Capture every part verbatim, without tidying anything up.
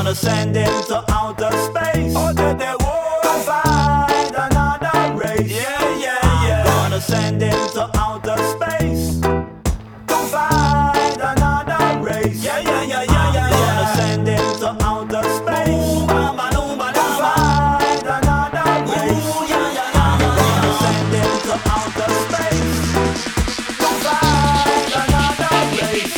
gonna send him to outer space. Oh, that they won't find another race. Yeah, yeah, yeah. I'm gonna send him to outer space to find another race. Yeah, yeah, yeah, yeah, yeah. I'm gonna send him to outer space. Ooh, mama, no, mama, to find another race. Ooh, yeah, yeah, yeah, yeah. I'm gonna send him to outer space to find another race.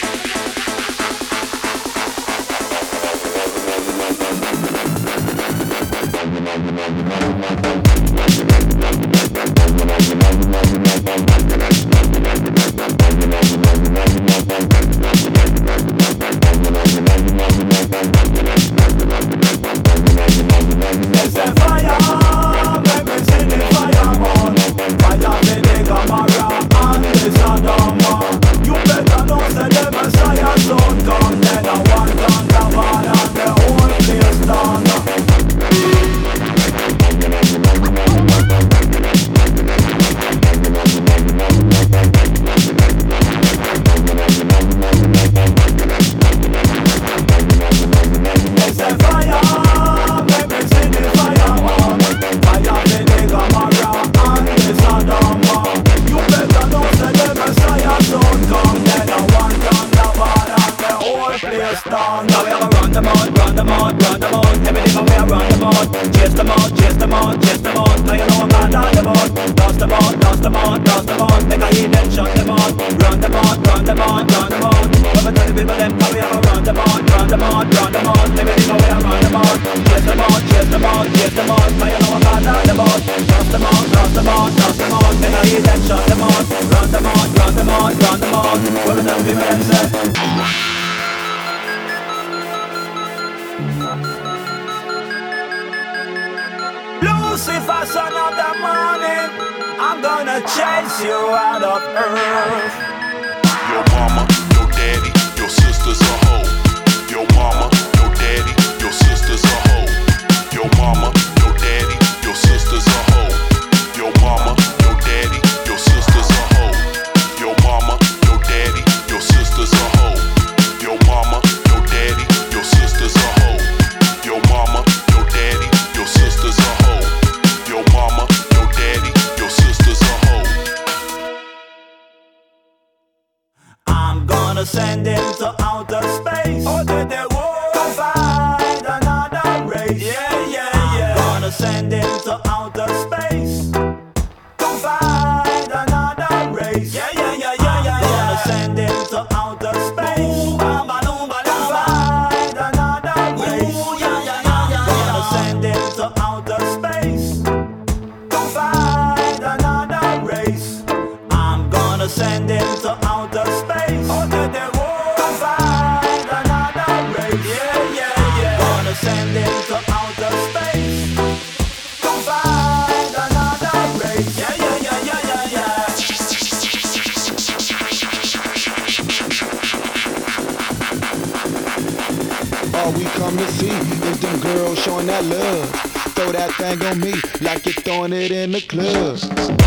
It's a fire, make me see the fire on. Fire me the Gomorrah and the Sodom. You better know say the Messiah soon come. Then I want on the man and the whole place done. It's a fire, make me see the fire on. Fire me the Gomorrah and the Sodom. You better know say the Messiah soon come. Then I want on the man and the whole place done. Now we have a run them out, run them out, run them out. Everything we have run them out. Chase them out, chase them out, chase them out. Now you know I'm bad on them out. Dust them out, dust them out, dust them out. Make a heat and shut them out. Run them out, run them out, run them out. Over to the people them, now we have a run them out, run them out, run them out. Everything we have run them out. Chase them out, chase them out, chase them out. Now you know I'm bad on them out. Dust them out, dust them out, dust them out. Make a heat and shut them out. Run them out, run them out, run them out. Over to the people them say. Lucifer, son of the morning, I'm gonna chase you out of earth. Your mama, your daddy, your sister's a hoe. Your mama, your daddy, your sister's a hoe. Your mama, your daddy, your sister's a hoe. Your mama, your daddy, your sister's a hoe. Your mama, your daddy, your sister's a hoe. Your mama, your daddy, your sister's a hoe. Your mama, your daddy, your sister's a hoe. Your mama, your daddy, your sister's a hoe. I'm gonna send him to outer space. Oh, that they won't find another race. Yeah, yeah, yeah. I'm gonna send him to outer space to find another race. Yeah, yeah, yeah, yeah, yeah. I'm gonna send him to outer space. Ooh, mama, no, mama, to find another race. Ooh, yeah, yeah, yeah, yeah. I'm gonna send him to outer space to find another race. I'm gonna send him to outer space. Oh, that they won't find another race. Yeah, yeah, yeah. Gonna send him to outer space to find another race. Yeah, yeah, yeah, yeah, yeah, yeah. All we come to see is them girls showing that love. Throw that thing on me like you're throwing it in the club.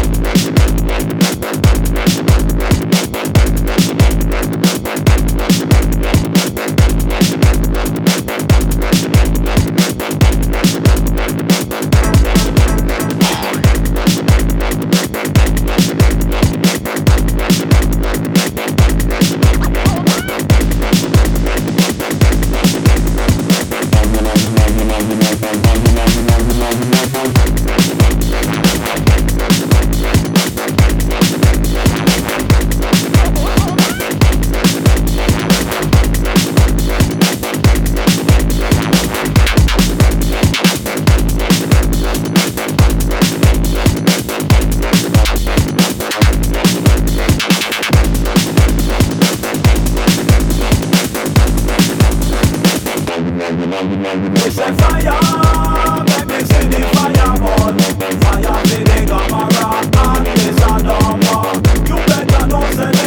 It's a fire, make me see the fire burn. Fire me the Gomorrah and the Sodom. You better know say